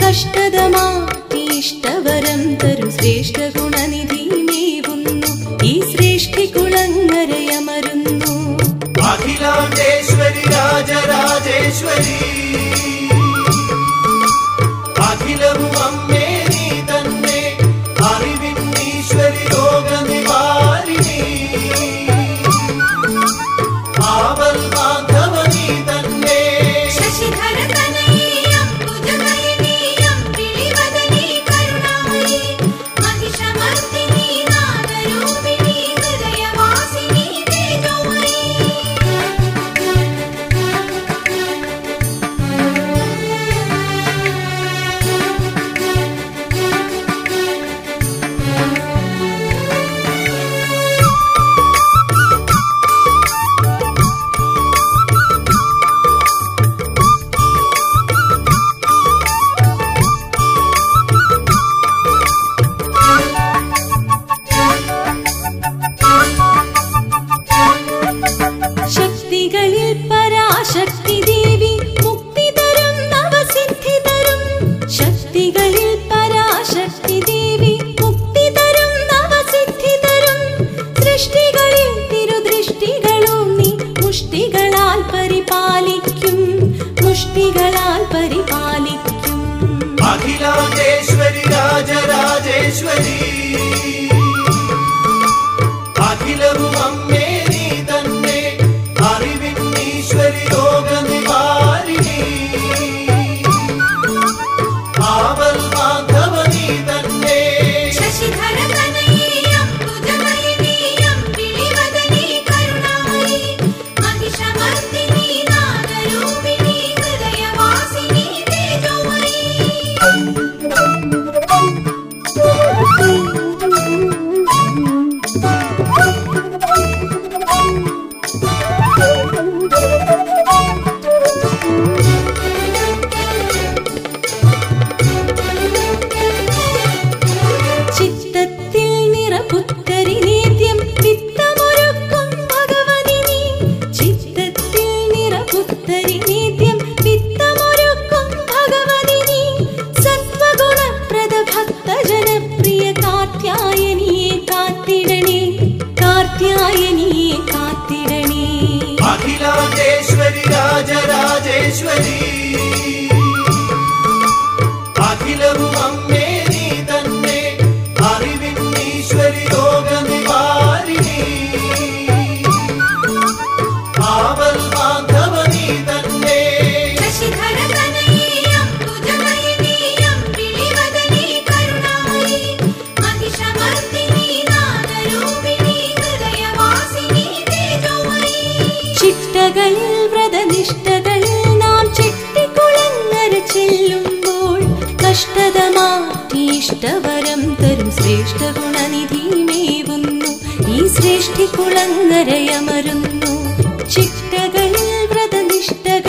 കഷ്ടതമാഷ്ടവരം തരും ശ്രേഷ്ഠ ഗുണനിധി മേവുന്നു ഈ സൃഷ്ടികുളങ്ങരയമരുന്നു. അഖിലാണ്ടേശ്വരി രാജരാജേശ്വരി അഖിലവും അമ്മേ നീ തന്നെ അറിവിന്നീശ്വരി ലോകനിവാരിണി ആവൽ മാധവ നീ തന്നെ ശശിധര തനയേയം ഭുജനയനേയം വിളിവദനീ കരുണാമയീ മഹിഷമർദിനീ നാദരൂപിണീ ഹൃദയവാസിനീ തേജോമയീ. ശക്തികളിൽ പരാശക്തി ദേവി മുക്തി തരും നവസിദ്ധി തരും. ശക്തികളിൽ പരാശക്തി ദേവി മുക്തി തരും നവസിദ്ധി തരും. സൃഷ്ടികളിൽ തിരുദൃഷ്ടികളും നീ മുഷ്ടികളാൽ പരിപാലിക്കും മുഷ്ടികളാൽ പരിപാലിക്കും. അഖിലാണ്ടേശ്വരി രാജരാജേശ്വരി അഖിലവും അമ്മേ നീ തന്നെ അറിവിന്നീശ്വരി ലോകനിവാരിണി ആവൽ മാധവ നീ തന്നെ ശശിധര തനയേയം ഭുജനയനേയം വിളിവദനീ കരുണാമയീ മഹിഷമർദിനീ നാദരൂപിണീ ഹൃദയവാസിനീ തേജോമയീ. ചിത്തത്തിൽ നിറപുത്തരി നിത്യം വിത്തമൊരുക്കും ഭഗവതി നീ. ചിത്തത്തിൽ നിറപുത്തരി നിത്യം വിത്തമൊരുക്കും ഭഗവതി നീ. സത്വഗുണപ്രദ ഭക്തജനപ്രിയ കാർത്യായനിയെ കാത്തിടണേ കാർത്യായനിയെ കാത്തിടണേ. അഖിലാണ്ടേശ്വരി രാജരാജേശ്വരി അഖിലവും അമ്മേ നീ തന്നെ അറിവിന്നീശ്വരി ലോകനിവാരിണി ആവൽ മാധവ നീ തന്നെ ശശിധര തനയേയം ഭുജനയനേയം വിളിവദനീ കരുണാമയീ മഹിഷമർദിനീ നാദരൂപിണീ ഹൃദയവാസിനീ തേജോമയീ. ചിട്ടകളിൽ വ്രതനിഷ്ഠകളിൽ നാം ചെട്ടിക്കുളങ്ങര ചെല്ലുമ്പോൾ കഷ്ടതമാഷ്ടവരം തരും ശ്രേഷ്ഠ ഗുണനിധി മേവുന്നു ഈ സൃഷ്ടികുളങ്ങരയമരുന്നു. ചിട്ടകളിൽ വ്രതനിഷ്ഠകൾ